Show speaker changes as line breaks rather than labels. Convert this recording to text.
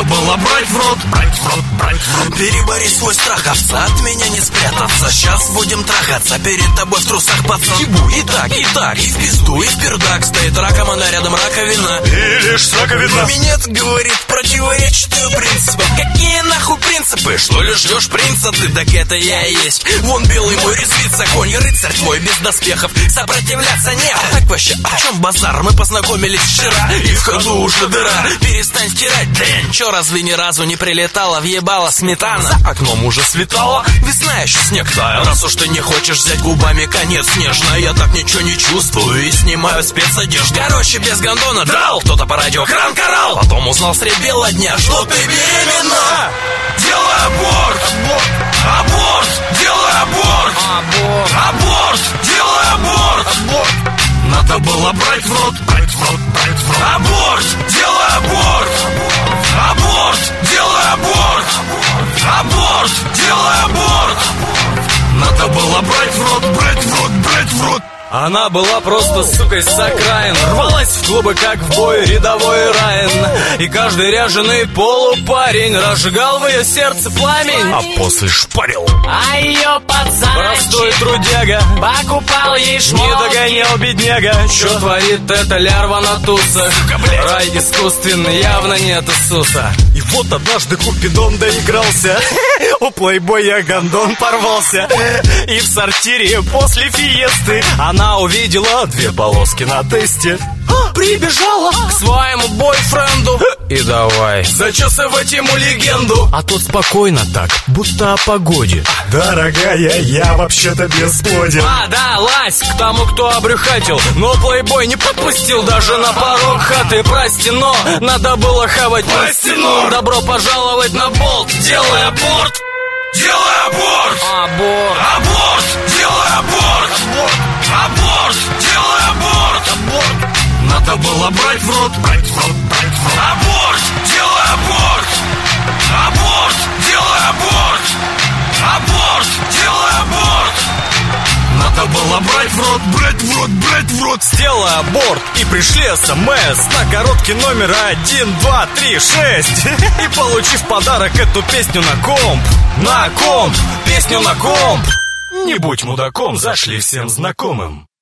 Надо было брать в рот, брать в рот, брать в рот. Перебори свой страх, овца, от меня не спрятаться. Сейчас будем трахаться, перед тобой в трусах, пацан. Ебу, и так, и в пизду, и в пердак. Стоит ракомана, рядом раковина.
И лишь раковина.
Минет говорит, противоречит ее принципам. Какие нахуй принципы? Что ли ждешь принца ты? Так это я и есть. Вон белый мой резвится, конь, рыцарь твой без доспехов. Сопротивляться не. А так вообще, о чем базар? Мы познакомились вчера, и в ходу уже дыра. Перестань стирать дрянь. Че, разве ни разу не прилетала, въебала сметана? За окном уже светало, весна еще снег таял. Раз уж ты не хочешь взять губами конец нежно, я так ничего не чувствую и снимаю спецодежду. Короче, без гондона драл кто-то по радио кран карал. Потом узнал средь бела дня, что ты беременна. Делай аборт, аборт, делай аборт, аборт, делай аборт. Надо было брать в рот, брать в рот, брать в рот. Аборт, делай аборт, аборт, делай аборт, аборт, делай аборт. Надо было брать в рот, брать в рот, брать в рот.
Она была просто сукой с окраин, рвалась в клубы, как в бой рядовой Райан. И каждый ряженый полупарень разжигал в ее сердце пламень,
а после шпарил.
А ее пацан
простой трудяга
покупал ей шмот.
Не догонял бедняга. Что творит эта лярва на тусах? Рай искусственный, явно нет Иисуса.
И вот однажды Купидон доигрался. У плейбоя гондон порвался. И в сортире после фиесты она увидела 2 полоски на тесте.
Прибежала к своему бойфренду и давай зачесывать ему легенду. А тот спокойно так, будто о погоде.
Дорогая, я вообще-то бесплоден.
А, да, лазь к тому, кто обрюхатил. Но плейбой не подпустил даже на порог хаты. Прости, но надо было хавать под стену. Добро пожаловать на болт, делай аборт.
Делай аборт,
Аборт,
аборт, делай аборт, аборт, делай аборт, аборт. Надо было брать в рот, брать в рот, брать в рот. Аборт, делай аборт, аборт, делай аборт, аборт, делай аборт. Надо было брать в рот, брать в рот, брать в рот.
Сделай аборт и пришли СМС на короткий номер 1, 2, 3, 6. И получи в подарок эту песню на комп.
на комп, песню на комп.
Не будь мудаком, зашли всем знакомым.